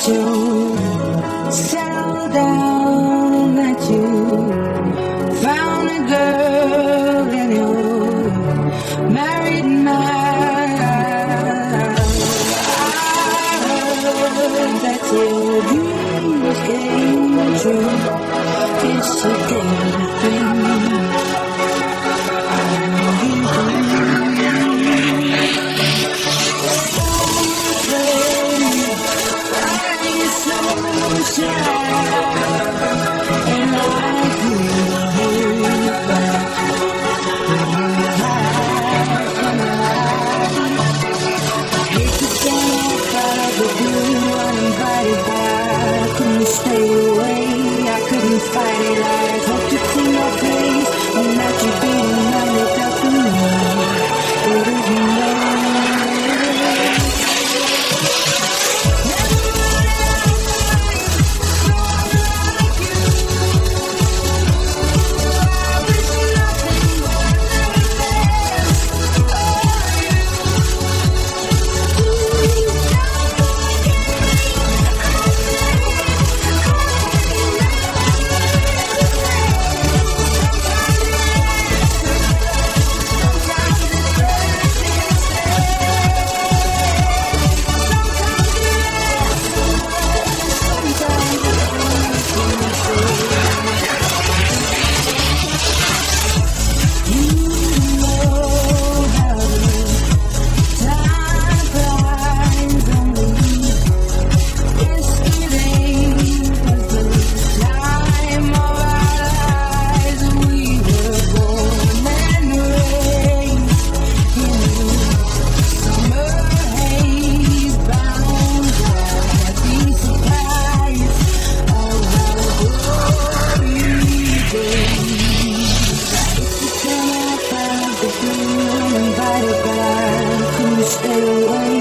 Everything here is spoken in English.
you settle down and that you found a girl and you're married now. I heard that your dreams came true. It's a daily thing. Stay away, I couldn't fight it. I hoped to see your face, and that you'd be reminded that for me it isn't there. Stay away.